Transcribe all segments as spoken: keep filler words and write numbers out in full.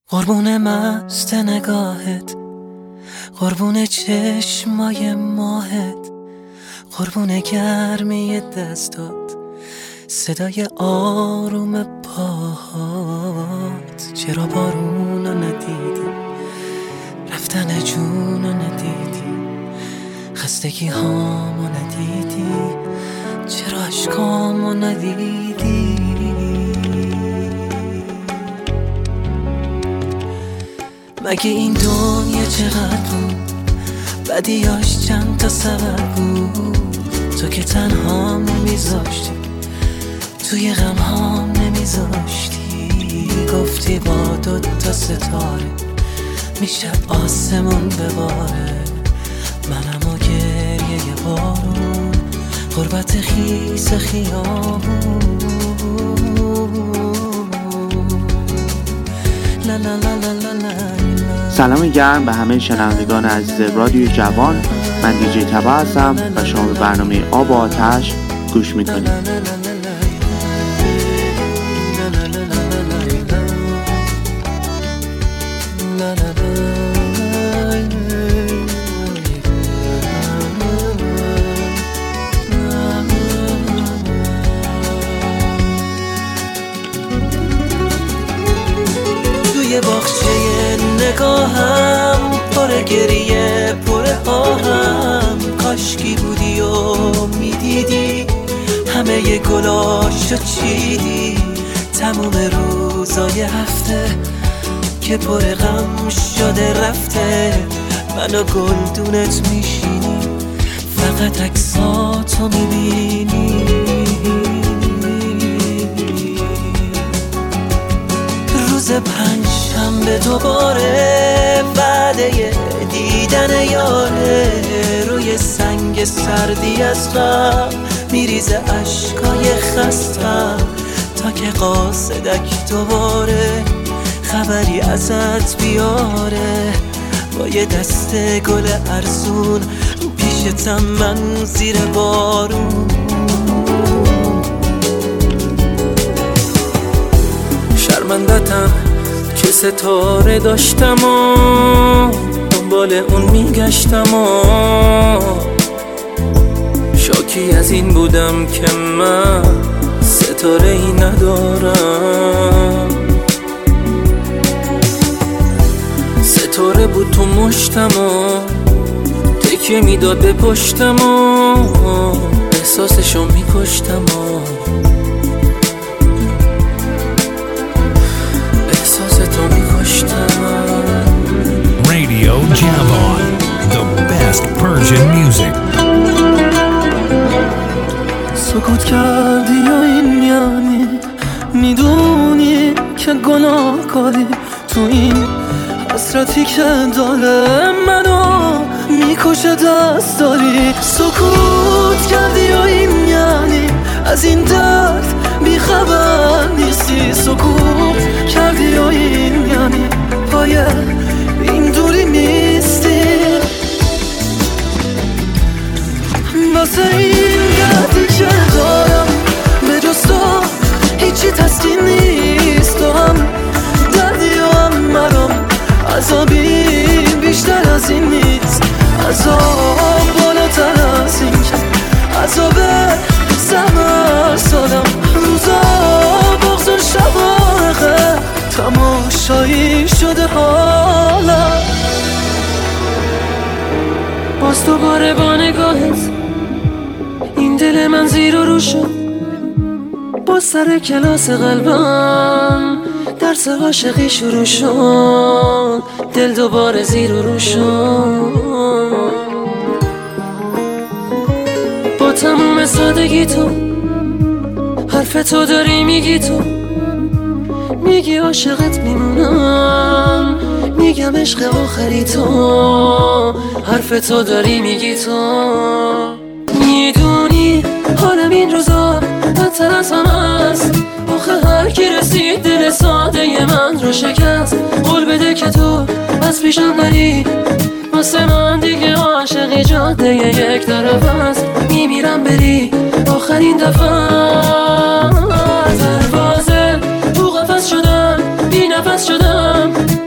قربون مست نگاهت، قربون چشمای ماهت، قربون گرمی دستات، صدای آروم پاهات. چرا بارونو ندیدی، رفتن جونو ندیدی، خستگی هامو ندیدی، چرا عشقامو ندیدی؟ مگه این دنیا چقدر بود، بدیاش چند تا سبب بود. تو که تنها نمیذاشتی، توی غم هام نمیذاشتی. گفتی با دوتا ستاره میشه آسمون بباره، منم و گریه بارون، غربت خیس خیابون. لا لا لا لا لا لا. سلام گرم به همه شنوندگان عزیز رادیو جوان. من دیجی تبا هستم و شما به برنامه آب و آتش گوش میکنید. توی باغچه نگاهم پر گریه پر آهم، کاشکی بودی و میدیدی همه گلاشو چیدی. تموم روزای هفته که پر غم شده رفته، من و گلدونت میشینی فقط عکساتو میبینی. روز پنجشنبه دوباره وعده دیدن یاره، روی سنگ سردی از غم میریزه اشکای خستم، تا که قاصدک دوباره خبری ازت بیاره. با یه دست گل ارزون پیشتم من زیر بارون. شرمندتم که ستاره داشتم و دنبال اون میگشتم و شاکی از این بودم که من ستاره ای ندارم. ستاره بود تو مشتم و تکیه میداد به پشتم و احساسشو میکشتم و Radio Javon, the best Persian music. سکوت کردی یا این یعنی میدونی که گناهکاری تو این حسرتی که داره منو میکشه دست داری. سکوت کردی یا این یعنی از این درد بیخبر نیستی. سکوت کردی یا این یعنی پای این دوری نیستی. واسه این دردی که دارم به جز تو هیچی تسکین نیست. تو هم دردی و هم مرام، عذابی بیشتر از این نیست. عذاب بالاتر از این که عذاب سهر سادم. روزا بغض و شواقه تماشایی شده حالا. باز دوباره با نگاهت این دل من زیر و رو شد. با سر کلاس قلبم درس عاشقی شروع شد. دل دوباره زیر و رو شد. با تموم سادگی تو حرف تو داری میگی، تو میگی عاشقت میمونم، میگم عشق آخری تو. حرف تو داری میگی، تو میدونی حالم این روزا بدتر از هم است. آخه هر کی رسید دل ساده من رو شکست. قول بده که تو از پیشم نری، واسه من دیگه عاشقی جاده یک طرف است. میمیرم بری آخرین دفعه. دروازه تو قفس شدم، بی نفس شدم،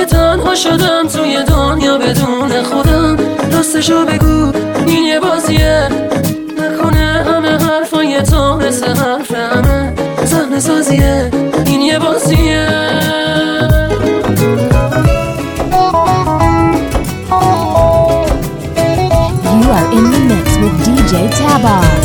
تنها شدم توی دنیا بدون خودم. راستشو بگو این یه بازیه، نکنه همه حرفای تو مثل حرف همه صحنه سازیه. این یه بازیه. You are in the mix with دی جی Tabas.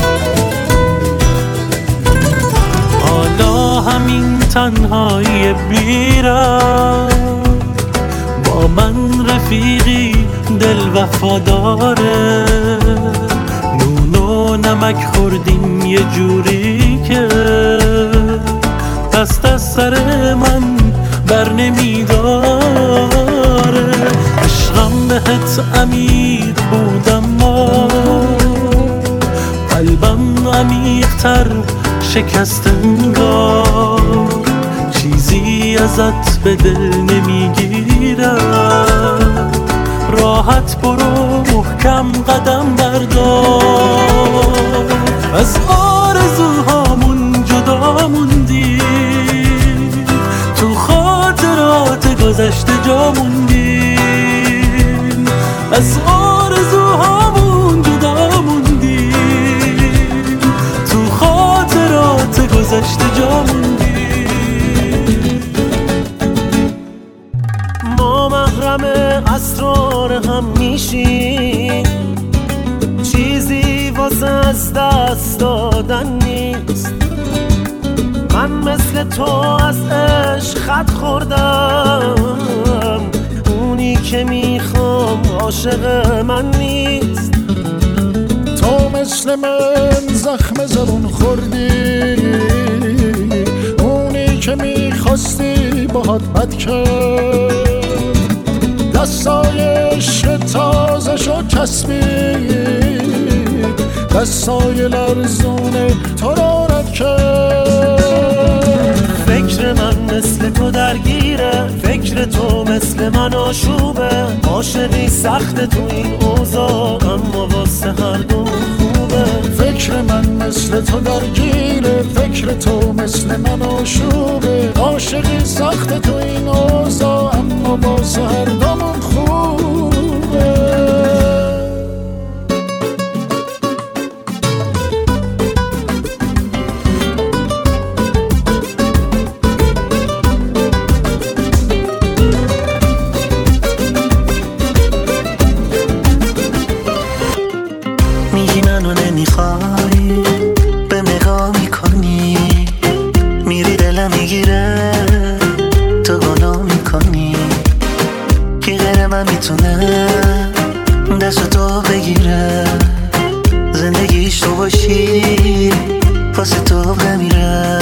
حالا همین تنهایی بیرم با من رفیقی دل وفاداره. نون و نمک خوردیم یه جوری که دست از سر من بر نمیداره. عشقم بهت عمیق بودم ما قلبم عمیق‌تر شکست انگار. چیزی ازت به دل نمیگیرم، راحت برو محکم قدم بردار. از آرزوهامون جدا موندیم، تو خاطرات گذشته جا موندیم. از آرزوهامون جدا موندیم، تو خاطرات گذشته جا موندیم. ما محرم اسرار هم میشیم، چیزی واسه از دست دادن نیست. من مثل تو از عشق خط خوردم، اونی که میخوام عاشق من نیست. تو مثل من زخم زبون خوردی، اونی که میخواستی باهات بد کرد. دستای عشق تازه شو چسبید، دستای لرزونه تو رو رد کرد. فکر من مثل تو درگیره، فکر تو مثل من آشوبه. عاشقی سخت تو این اوضاع، اما واسه هر دو خوبه. فکر من مثل تو درگیره، فکر تو مثل من آشوبه. عاشقی سخت تو این اوضاع، اما واسه هر دومون خوبه. میگی منو نمیخوای، به نگاه میکنی، میری دلم میگیره، تو گناه میکنی. کی غیر من میتونه دست تو بگیره، زندگیش تو باشی واسه تو بمیره.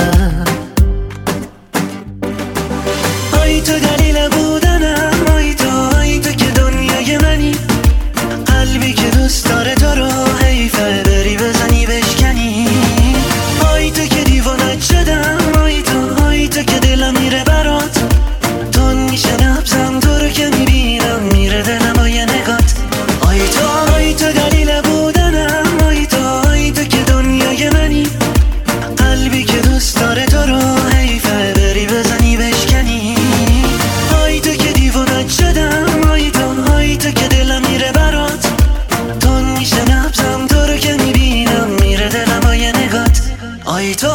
آی تو دلیل بودنم، آی تو، آی تو که دنیای منی. قلبی که دوست داره تو رو حیفه بری بزنی بشکنی. آی تو که دیوانت شدم، آی تو، آی تو که دلم میره برات. تون میشه نبزم تو رو که میبینم، میره دلم با یه نگات. آی تو، آی تو دلیل بودنم، آی تو، آی تو که دنیای منی. قلبی که دوست داره تو رو حیفه بری بزنی بشکنی. آی تو که دیوانت شدم، آی تو، آی تو که دلم میره برات. تون میشه نبزم تو رو که میبینم، میره دلم با یه نگات. آی تو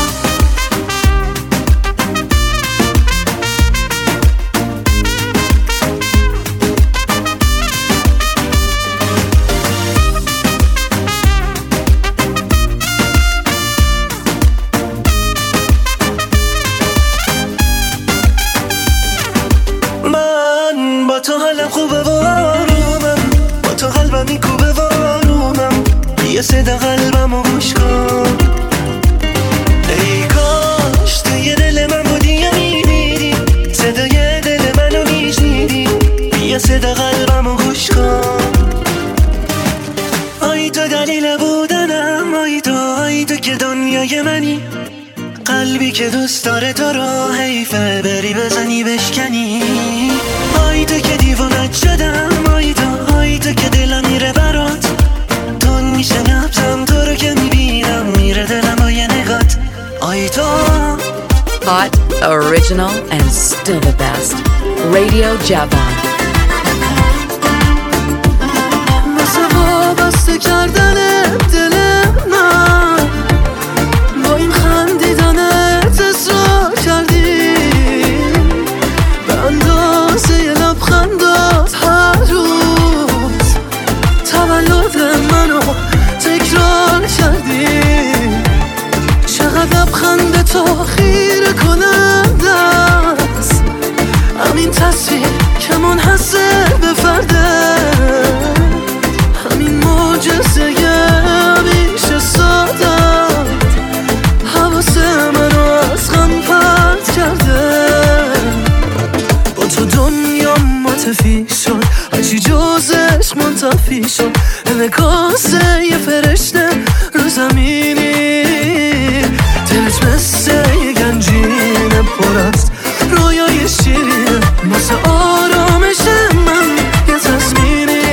من با تو حالم خوبه و آرومم، با تو قلبم میکوبه و آرومم. یه صدا قلبمو گوش کن، ای کاش توی دل من بودی یا میدیدی، صدای دل منو میشنیدی. یه صدا قلبمو گوش کن. آی تو دلیل بودنم، آی تو، آی تو که دنیای منی. قلبی که دوست داره تو رو حیفه بری بزنی بشکنی. آی تو که دیوانت شدم، آی تو، آی تو که دلم میره برات. تون میشه نبزم تو رو که میبینم، میره دلم با یه نگات. آی تو Hot, original, and still the best. Radio Javan. مثل وابسته کردن دل من با این خندیدنت اصرار کردی به اندازه یه لبخندات هر روز تولد منو تکرار کردی چقدر لبخند تو خیره کننده است همین تصویر که منحصر به فرده همین معجزه بیش سادت حواس منو از غم پرت کرده با تو دنیا متفی شد هرچی جز عشق منتفی شد انعکاس یه فرشته رو زمینی دلت مثل یه گنجینه پر است رویای شیرینه مثل آرامش من یه تضمینی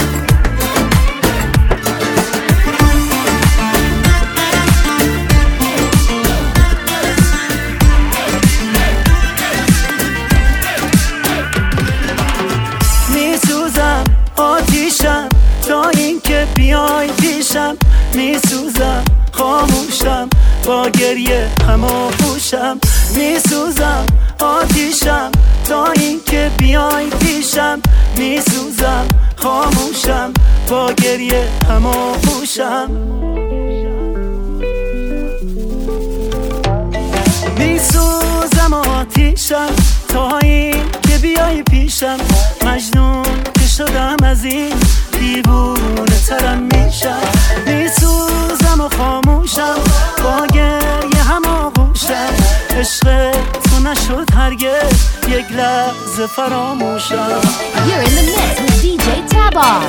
میسوزم آتیشم تا اینکه بیای پیشم میسوزم خاموشم با گریه همو پوشم میسوزم آتیشم تا اینکه بیای پیشم میسوزم خاموشم با گریه همو پوشم میسوزم آتیشم تا اینکه بیای پیشم مجنون که شدم از این دیوونه ترم میشم میسوزم و خاموشم با گریه هم آغوشم عشق تو نشد هرگز یک لحظه فراموشم. You're in the mix with دی جی Tabar.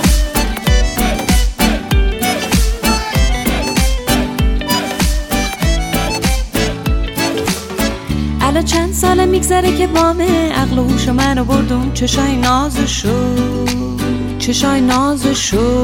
الان چند ساله میگذره که بامه عقل و هوش منو بردون چشای نازشو چشای نازشو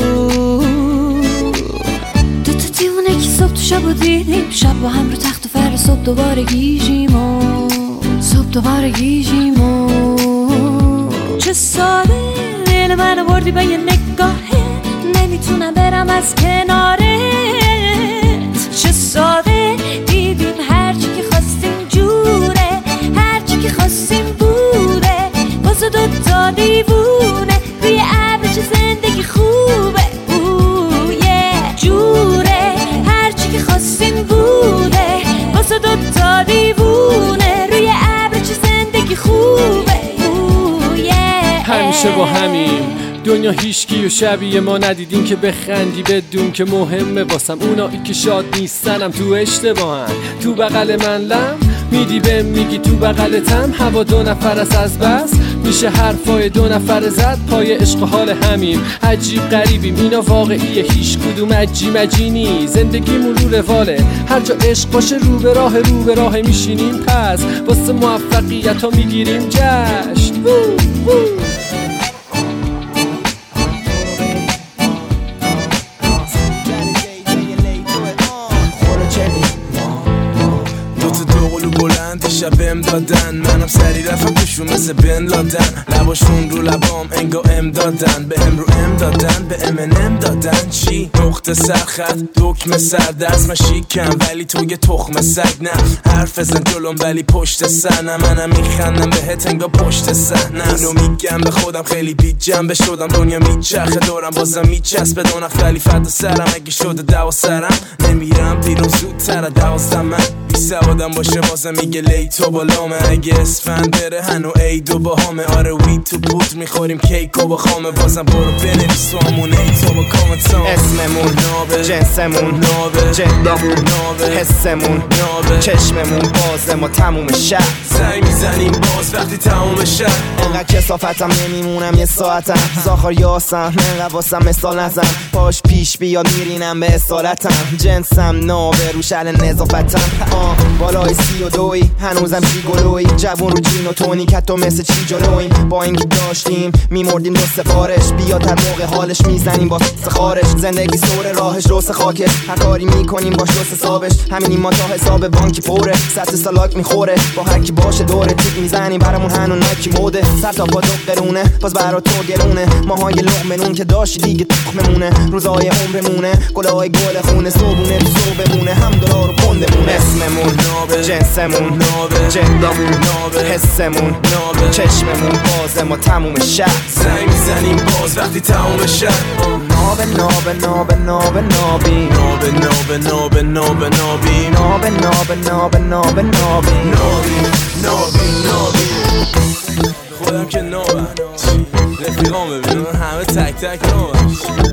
دو تا دیوونه که صبح تو شب و دیدیم شب با هم رو تخت و فر صبح دوباره گیجیم و صبح دوباره گیجیم و چه ساده دل منو بردی با یه نگاهه نمیتونم برم از کنارت چه ساده دیدیم هرچی که خواستیم جوره هرچی که خواستیم بوده واسه دوتا دیوونه روی ابر چه زندگی خوبه اوه جوره هرچی که خواستیم بوده واسه دوتا دیوونه روی ابر چه زندگی خوبه اوه همیشه با همین دنیا هیچکی و شبیه ما ندیدیم که بخندی بدون که مهمه واسم اونایی که شاد نیستنم تو اشتباهن تو بغل من لم میدی بهم میگی تو بغلتم هوا دو نفر است از بس میشه حرفای دو نفر زد پای عشق حال همیم عجیب غریبیم اینا واقعیه هیچ کدوم عجی مجینی زندگیمون رو رواله هر جا عشق باشه رو به راه رو به راه میشینیم پس واسه موفقیت ها میگیریم جشن وو وو. شب بهم دادن منم سری رفتم توشون مثل بن لادن لباشون رو لبام انگا ام دادن به ام رو ام دادن به ام ان ام دادن چی؟ نقطه سرخط دکمه سر دست من شیکم ولی تو یه تخم سگ نه حرف ازن جلوم ولی پشت سر نه منم میخندم بهت انگا پشت سر نه اینو میگم به خودم خیلی بی جنبه شدم دنیا میچرخه دورم بازم میچسبه دو نخ ولی فدا سرم اگه شده دوا سرم نمیرم بیرون زودتر دوازدم من بی سوادم باشه بازم میگه لی تو بالامه اگه اسفند بره هنو ای دو با همه آره وی تو پوت میخوریم کیک و با خامه بازم برو بنویس تو همون ای تو با کامنتام اسممون نابه جنسمون نابه جندمون نابه حسمون نابه چشممون بازه ما تموم شب زنگ میزنیم باز وقتی تموم شب انقدر کسافتم نمیمونم یه ساعتم زاخار یاسم انقدر واسم مثال نزن پاش پیش بیاد میرینم به اصالتم جنسم نابه رو شل نظافتم آه بالای سی و دوی هنوزم چی گلوی جوون رو جین و تونی که تو مثل چی جلویم با اینکه داشتیم میمردیم دو سفارش بیا تر موقع حالش میزنیم با سخارش زندگی سور راهش روس خاکش هر کاری میکنیم باش روس حسابش همینی ما تا حساب بانکی پره سطح سلاک میخوره با هر کی با باشه دور تیک میزنیم برامون هنو نایکی موده سر تا پا دقرونه باز برا تو گرونه ماهای لقمنون که داشتی دیگه تخممونه روزای عمرمونه گلای گل خونه صبونه تو صبحمونه هم دلار و پندمونه اسممون جنسمون جدمون حسمون چشممون بازه ما تموم شهر زنگ میزنیم باز وقتی تموم شهر ناب ناب ناب ناب نابی ناب ناب ناب ناب نابی ناب ناب ناب ناب نابی نابی نابی نابی خودم که نابم رفیقام ببینم همه تک تک نابم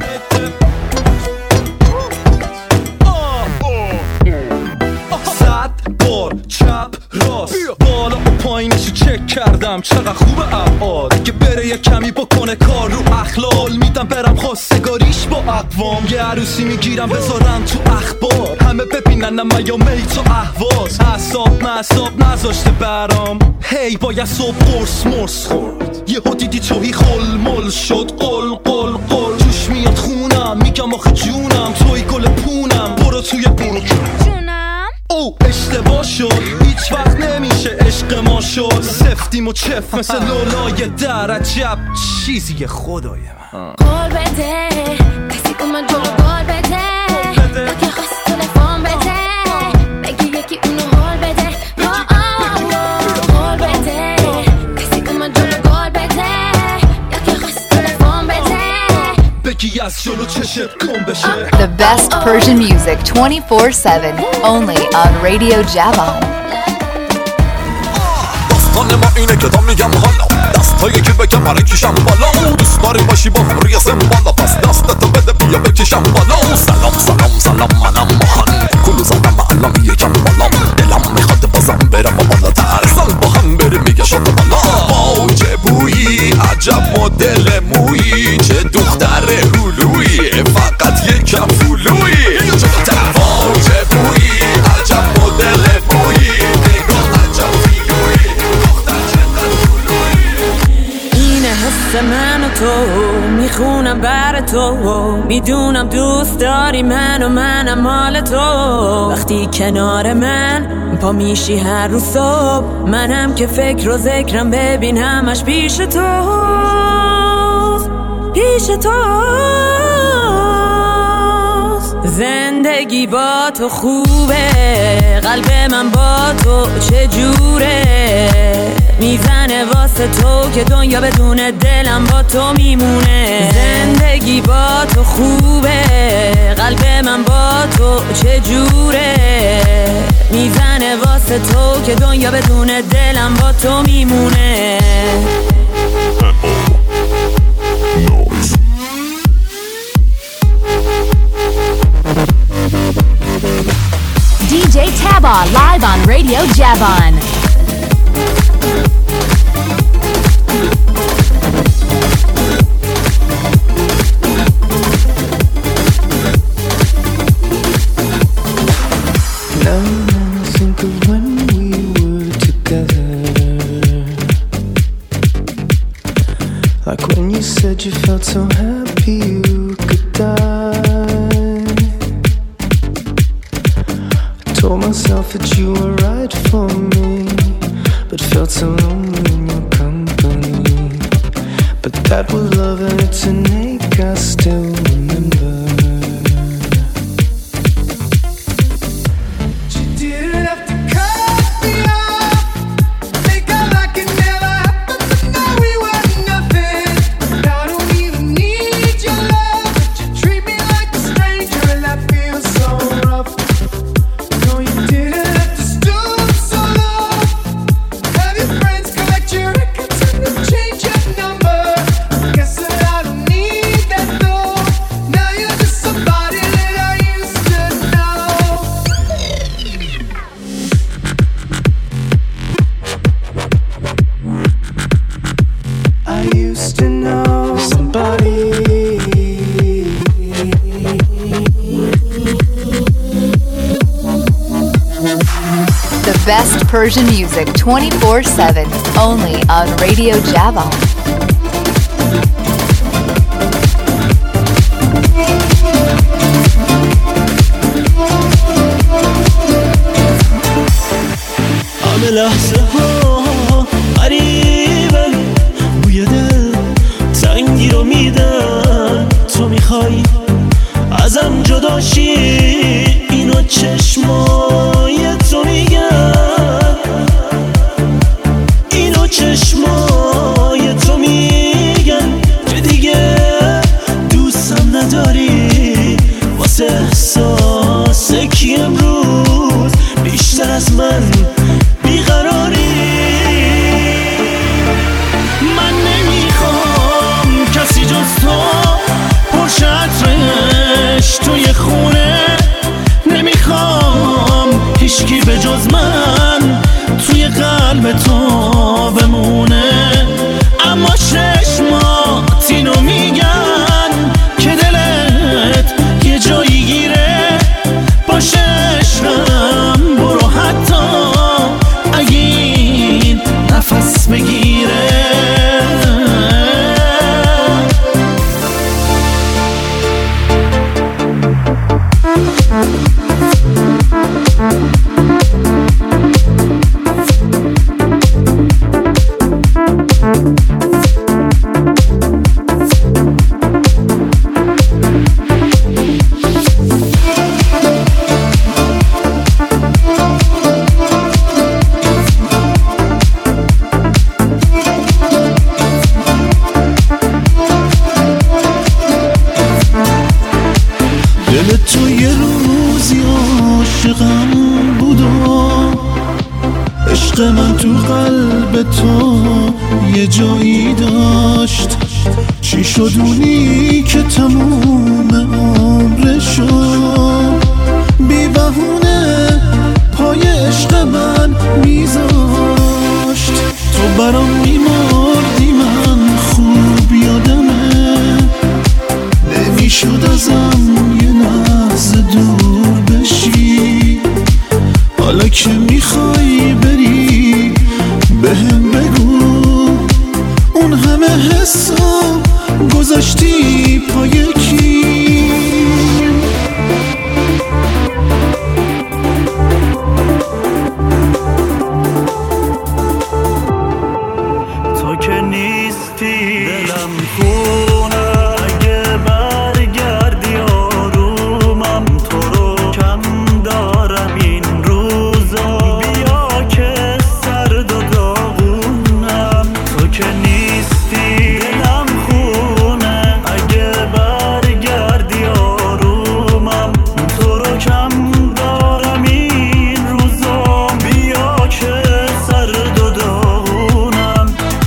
صد بار چپ راست بالا و پایینشو چک کردم چقدر خوبه ابعاد که بره یه کمی بکنه کار رو اخلال میدم برم خواستگاریش با اقوام یه عروسی میگیرم بذارم تو اخبار همه ببینن من یا میت و احواز اعصاب معصاب نذاشته برام هی باید صبح قرص مرس خورد یهو دیدی توی خل مل شد قل قل قل توش میاد خونم میگم آخه جونم توی گل پونم برو توی برو جونم او اشتباه شد هیچ وقت نمیشه عشق ما شد سفتیم و چف مثل لولای در عجب چیزی خدای من قول بده کسی اومد جلو قول بده یکی خواست تلفن بده بگی یکی اونو حال بده قول بده کسی اومد جلو قول بده یکی خواست تلفن بده بگی از جلو چشت کن بشه The best Persian music twenty-four seven only on Radio Javan. داستان ما اینه که تا میگم حالا دستایی که بگم هره کشم بالا دوست داری باشی با هم روی بالا پس دستتو بده بیا بکشم بالا سلام سلام سلام منم ماهان کلو زدم الان یکم بالا دلم میخواد بازم برم با بالا ترسان با هم بریم میگه شد بالا باوجه بویی عجب مدل مویی چه دختر هلویی فقط یکم فلویی باوجه بویی عجب مدل مویی نگاه عجب فیلویی حس من و تو میخونم بر تو میدونم دوست داری من و منم مال تو وقتی کنار من پا میشی هر روز صبح منم که فکر و ذکرم ببین همش پیش تو پیش تو زندگی با تو خوبه قلب من با تو چجوره میزنه واسه تو که دنیا بدون دلم با تو میمونه زندگی با تو خوبه قلب من با تو چجوره میزنه واسه تو که دنیا بدون دلم با تو میمونه D J Taba live on Radio Javan. Now I think of when we were together, like when you said you felt so happy you could die. I told myself that you were right for me, but felt so lonely in your company. But that was love and it's an ache I still remember. Best Persian music twenty-four seven only on Radio Javan. همه لحظه ها تو قلب تو یه جایی داشت، چی شد اونی که تموم عمرشو بی بهونه پای عشق من میذاشت. تو برام میمردی من خوب یادمه، نمیشد ازم یه لحظه دور بشی. حالا که میخوای بری بهم بگو اون همه حسو گذاشتی پای کی؟ تو که نیستی دلم خونه، اگه برگردی آرومم، تو رو کم دارم این روزا، بیا که سرد و داغونم. تو که نیستی دلم خونه، اگه برگردی آرومم، تو رو کم دارم این روزا، بیا که سرد و داغونم.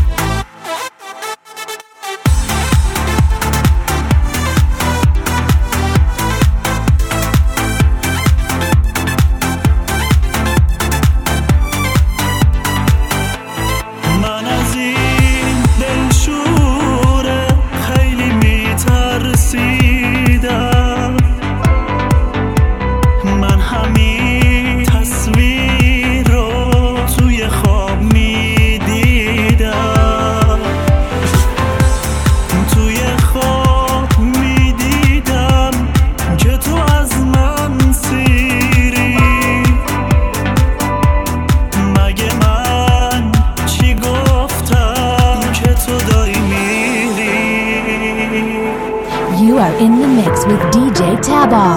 من از این دلشوره خیلی میترسیدم، من همین تصویر رو توی خواب میدیدم، توی خواب میدیدم که تو از من سیری. مگه من چی گفتم که تو داری میری؟ You are in the mix with دی جی Taba.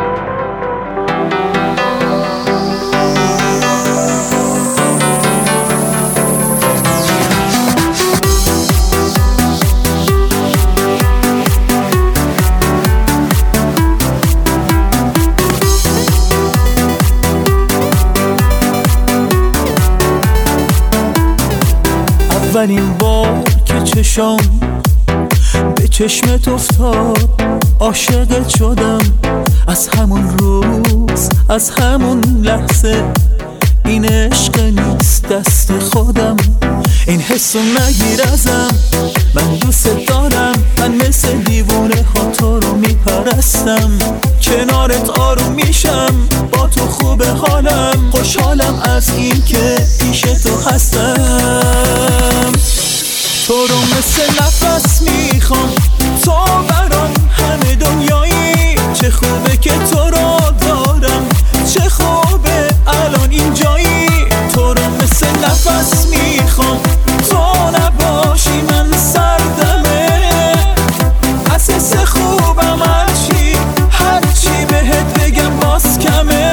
اولین بار که چشم به چشمت افتاد عاشقت شدم، از همون روز از همون لحظه این عشق نیست دست خودم. این حسو نگیر ازم، من دوست دارم، من مثل دیوونه ها تو رو میپرستم، کنارت آروم میشم، با تو خوب حالم، خوشحالم از این که پیش تو هستم. تو رو مثل نفس میخوام، تو برام همه دنیایی، چه خوبه که تو رو دارم، چه خوبه الان اینجایی. تو رو مثل نفس میخوام، تو نباشی من سردمه، از حس خوبم هرچی هرچی بهت بگم باز کمه.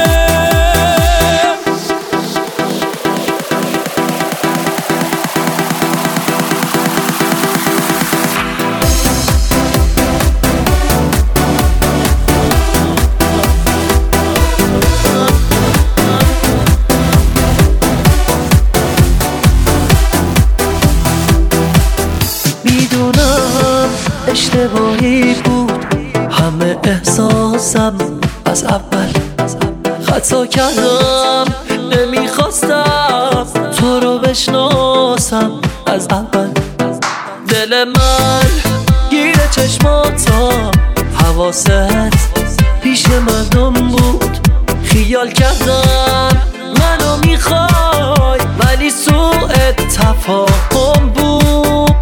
اشتباهی بود همه احساسم از اول، خطا کردم نمیخواستم تو رو بشناسم از اول. دل من گیر چشماتم، حواست پیش مردم بود، خیال کردم منو میخوای ولی سوء تفاهم بود.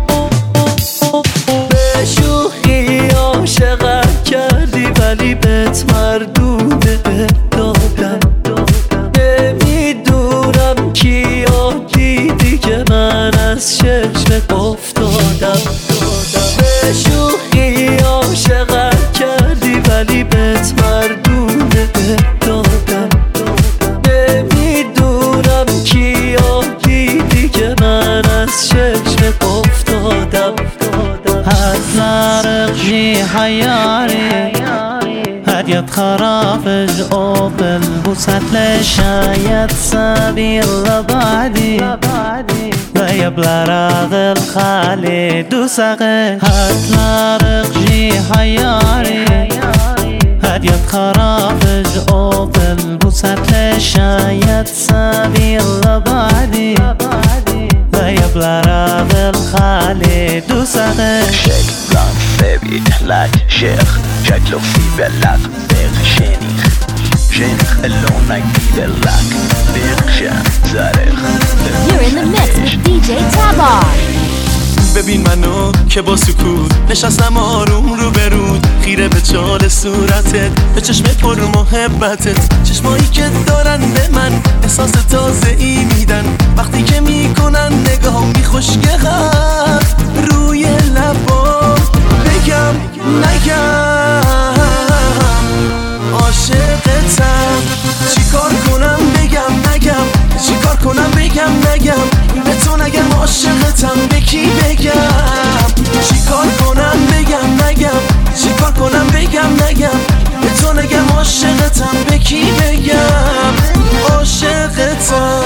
به شوخی عاشقت کردی ولی بهت مردونه دادم، نمیدونم کیا دیدی که من از چشمت افتادم. به شوخی عاشقت کردی ولی بهت مردونه دادم، نمیدونم کیا دیدی که من از چشمت افتادم. هتزرقني حياري هديت خرافج أوبل بوسات لشايت سبيل بعدي يبلر عقل خالي دوسقه هتلارق جي حياري هديت خرافج اوبل بوسط شاید سبیل لبعدی لا يبلر عقل خالي دوسقه شيك بلان بيبي لاك شيخ شكله في بلاك بيغ شينيخ شينيخ اللونك في بلاك بيغ شان زارخ You're in the mix with دی جی Tabar. ببین منو که با سکوت نشستم آروم رو برود خیره به چال صورتت به چشم پر محبتت چشمایی که دارن به من احساس تازه ای میدن وقتی که میکنن نگاه بی خوشگهت روی لبا بگم نگم عاشقتم چیکار کنم بگم نگم چیکار کنم بگم نگم به تو نگم عاشقتم به کی بگم چیکار کنم بگم نگم چیکار کنم بگم نگم به تو نگم عاشقتم به کی بگم عاشقتم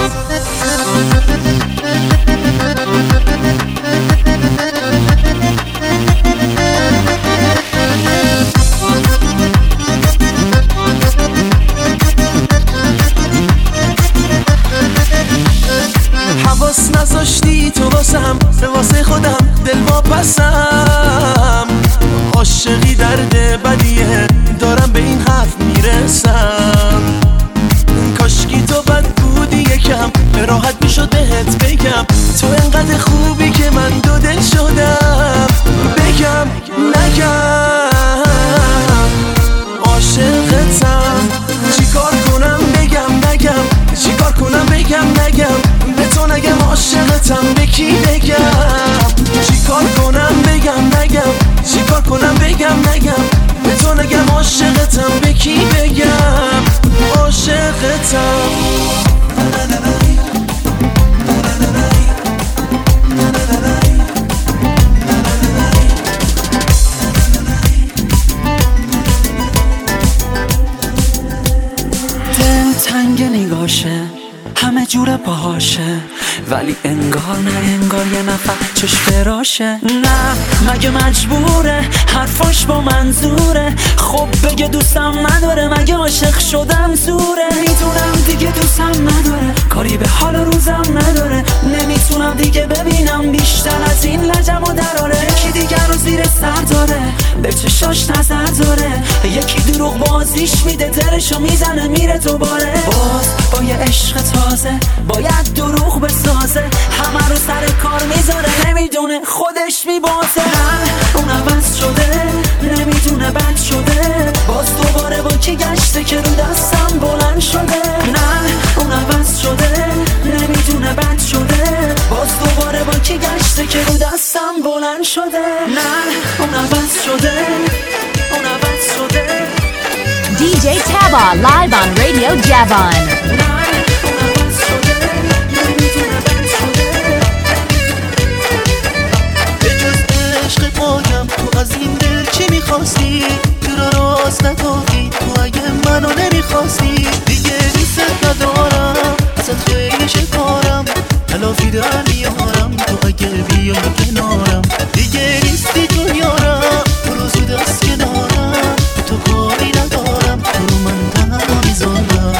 حواس نذاشتی تو واسم به واسه خودم دل واپسم عاشقی درد بدیه دارم به این حرف میرسم کاشکی تو بد بودی یکم به راحت میشد بهت بگم تو انقدر خوبی که من دو دل شدم بگم نگم عاشقتم چیکار کنم بگم نگم چیکار کنم بگم نگم به تو نگم عاشقتم به کی بگم چیکار کنم بگم نگم چیکار کنم بگم نگم به تو نگم عاشقتم به کی بگم عاشقتم دل تنگ نگاشه همه جوره باشه ولی انگار نه انگار یه نفر چش فراشه نه مگه مجبوره حرفاش با منظوره خب بگه دوستم نداره مگه عاشق شدم زوره میدونم دیگه دوستم نداره کاری به حال روزم نداره نمیتونم دیگه ببینم بیشتر از این لجم و دراره یکی دیگر رو زیر سر داره به چشاش نظر داره یکی دروغ بازیش میده دلشو میزنه میره دوباره باز با یه عشق تازه باید دروغ بسازه همه رو سر کار میذاره نمیدونه خودش میبازه نه اون عوض شده نمیدونه بد شده باز دوباره با کی گشته که رو دستم بلند شده نه اون عوض شده نمیدونه بد شده باز دوباره با کی گشته که رو دستم بلند شده نه اون عوض شده اون عوض شده دی جی Tabar live on Radio Javon. تو از این دل چی میخواستی؟ تو رو راست نگفتی تو اگه منو نمیخواستی دیگه دوست ندارم ازت خیلی شکارم تلافی در میارم تو اگه بیای کنارم دیگه نیستی تو یارم تو رو زود از کنارم تو کاری ندارم تو رو من تنها میذارم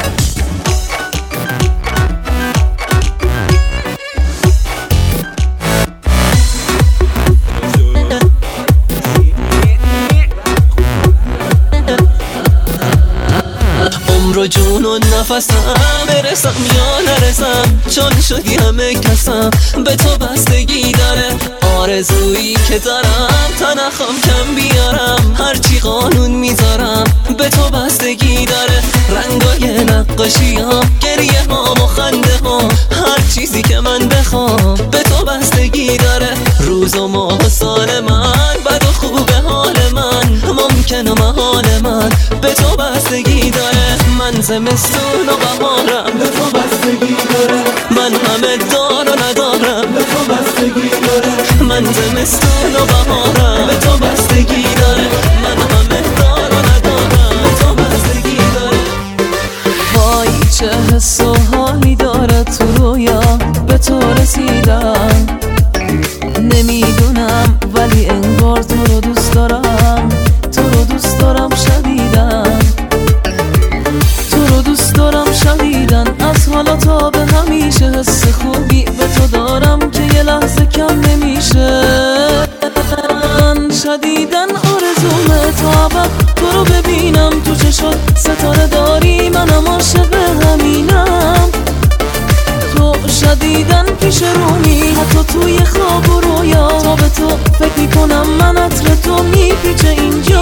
عمر جون و نفسم برسم یا نرسم چون شدی همه کسم به تو بستگی داره آرزویی که دارم تا نخوام کم بیارم هرچی قانون میذارم به تو بستگی داره رنگای نقاشی ها گریه ها و خنده ها هر چیزی که من بخوام به تو بستگی داره روز و ماه و سال من بد و خوب حال من ممکن و محال من به تو بستگی داره من زمستون و بهارم به تو بستگی داره من همه دار و ندارم به تو بستگی داره من زمستون و بهارم به تو بستگی داره من همه دار و ندارم به تو بستگی داره وای چه حس و حالی داره تو رویا به طور رسیدم. نمیدونم ولی انگار تو رو دوست دارم، تو رو دوست دارم شدیدن، تو رو دوست دارم شدیدن. از حالا تا به همیشه حس خوبی به تو دارم که یه لحظه کم نمیشه. من شدیدن آرزومه تا ابد تو رو ببینم تو چشات ستاره داری، منم عاشق همینم. تو شدیدن پیش رومی حتی توی خواب و رویا، تا به تو فکر میکنم من عطر تو میپیچه اینجا.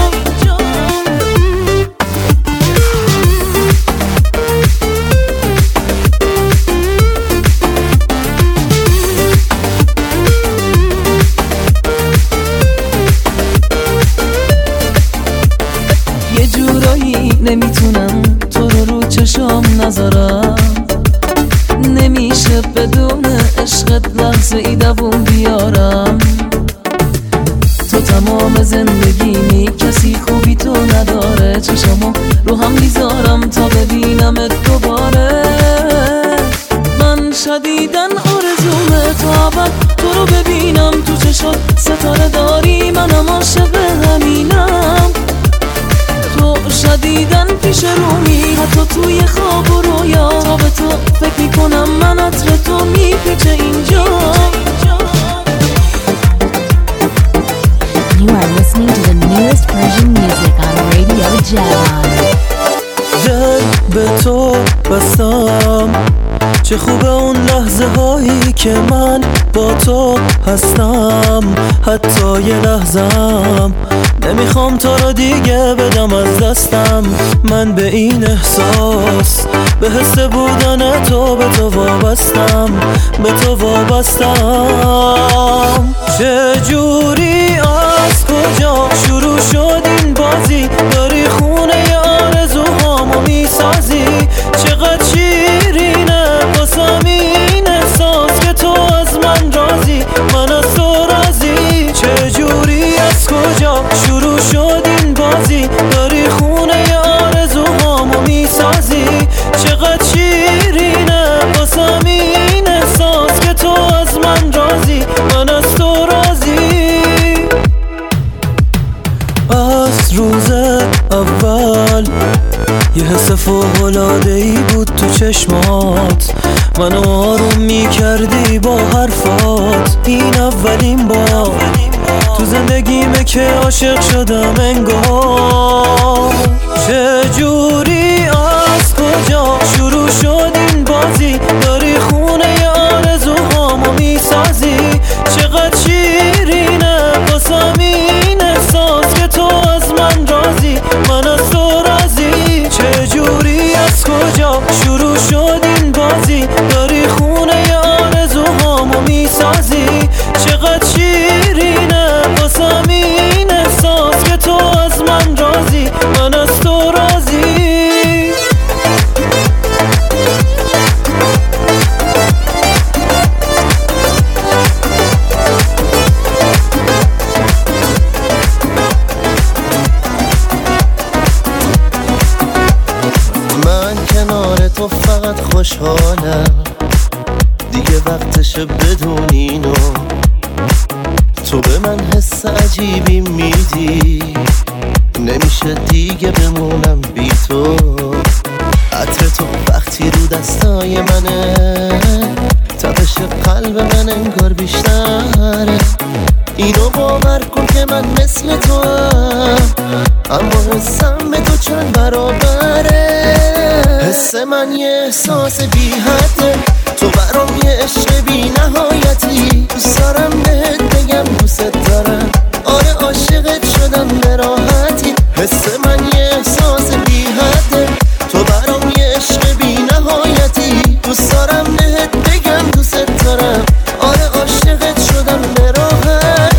یه جورایی نمیتونم تو رو رو چشام نذارم، نمیشه بدون عشقت لحظه ای دووم بیارم. تو تمام زندگیمی کسی خوبی تو نداره، چشمو رو هم میذارم تا ببینمت دوباره. من شدیدن آرزومه تا ابد تو رو ببینم تو چشات ستاره داری، منم عاشق همینم. تو شدیدن پیش رومی حتی توی خواب و رویا، تا به تو فکر میکنم من عطر تو میپیچه اینجا. You are listening to the newest Persian music on Radio Javon. دل به تو بستم، چه خوبه اون لحظه هایی که من با تو هستم. حتی یه لحظم نمیخوام تو رو دیگه بدم از دستم. من به این احساس، به حس بودن تو به تو وابستم، به تو وابستم. چه جوری از کجا شروع شد این بازی، داری خونه ی آرزوهامو میسازی. چقدر شیرینه واسم این احساس که تو از من راضی، من از تو راضی. چه جوری از کجا شروع شد این بازی، داری خونه ی آرزوهامو میسازی. چقدر شیرینه واسم این احساس که تو از من راضی، من از تو راضی. از روز اول یه حس فوق‌العاده‌ای بود تو چشمات، منو آروم میکردی با حرفات. این اولین بار تو زندگیمه که عاشق شدم انگار. چه جوری از کجا شروع شد این بازی، داری خونه ی آرزوهامو میسازی. چقدر شیرینه واسم این احساس که تو از من راضی، من از تو راضی. چه جوری از کجا شروع شد این بازی، داری خونه ی آرزوهامو میسازی. چقدر شیرینه واسم این احساس که تو از من راضی، من از تو راضی. تو فقط خوشحالم دیگه، وقتشه بدونی اینو. تو به من حس عجیبی میدی، نمیشه دیگه بمونم بی تو. عطر تو وقتی رو دستای منه، تپش قلب من انگار بیشتره. اینو باور کن که من مثل تو هم، اما حسم به تو چند برابره. حس من یه احساس بی حده، تو برام یه عشق بی نهایتی. دوست دارم بهت بگم دوست دارم، آره عاشقت شدم به راحتی. حس من یه احساس بی حده، تو برام یه عشق بی نهایتی. دوست دارم بهت بگم دوست دارم، آره عاشقت شدم به راحتی.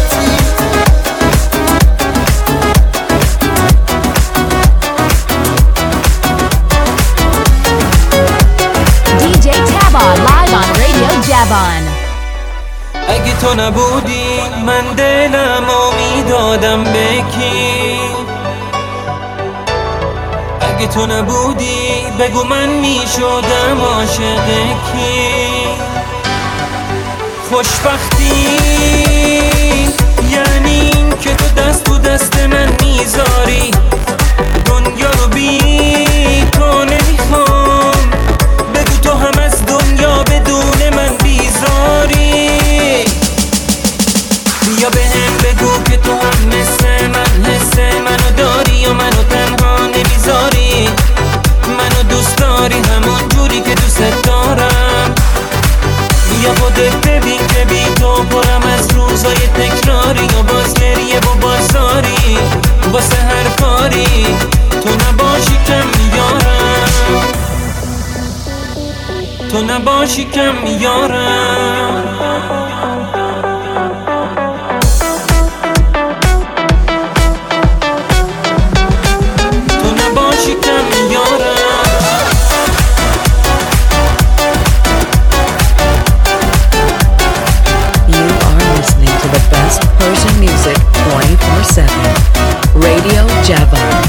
دی جی Taba live on Radio Javon. اگه تو نبودی من دلمو میدادم به کی؟ اگه تو نبودی بگو من میشدم عاشق کی؟ خوشبختی یعنی این که تو دست تو دست من میذاری، دنیا رو بی تو نمیخوام، بگو تو هم از دنیا بدون من بیزاری. بیا به هم بگو که تو هم مثل من حس منو داری و منو تنها نمیذاری، منو دوست داری همون جوری که دوست دارم. بیا خودت ببین که بی تو پرم از روزای تکراری و باز گریه و بازاری واسه هر کاری، تو نباشی کم میارم، تو نباشی کم میارم. Persian music twenty-four seven. Radio Javon.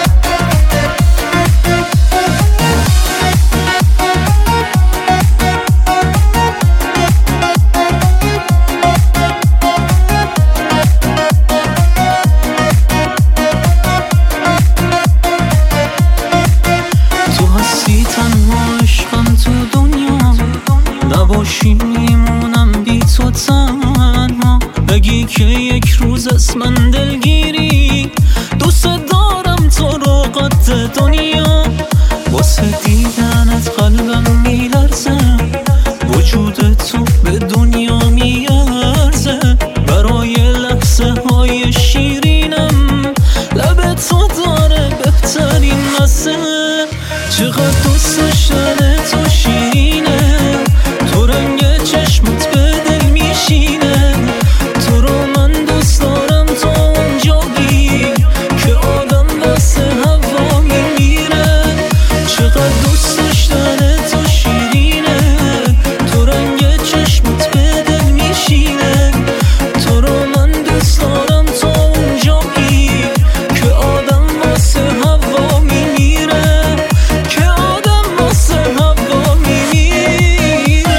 تو هستی تنها عشقم تو دنیا، نباشی میمونم بی تو تنها. بگی که یک روز از من دلگیری، دوست دارم تو رو قد دنیا. واسه دیدنت قلبم میلرزه، وجود تو به دنیا میارزه. برای لحظه های شیرینم لب تو داره بهترین مزه. چقدر دوست داشتن تو شیرینه، تو رنگ چشمت به دل میشینه. تو رو من دوست دارم تو اونجایی که آدم واسه هوا میمیره. چقدر دوست داشتن تو شیرینه، تو رنگ چشمت به دل میشینه. تو رو من دوست دارم تو اونجایی که آدم واسه هوا میمیره، که آدم واسه هوا میمیره.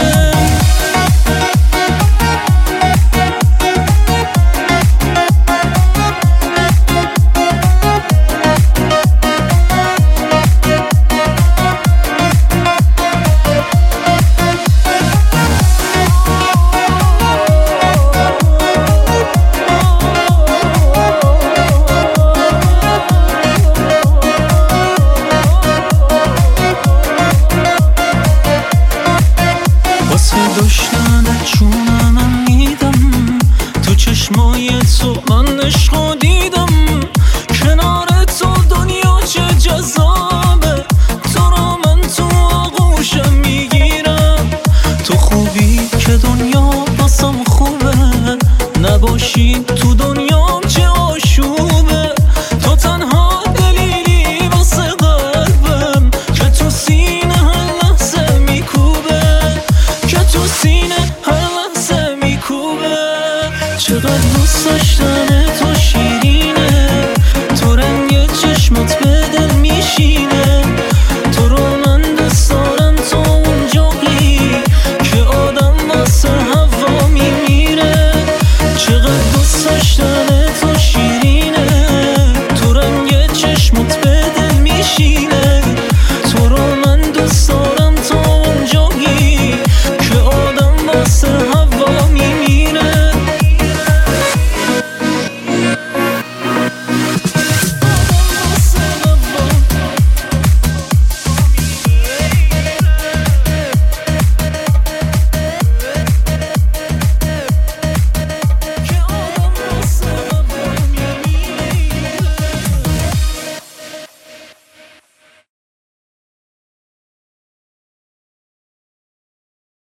واسه داشتن چونم میدم، تو چشمای تو من عشق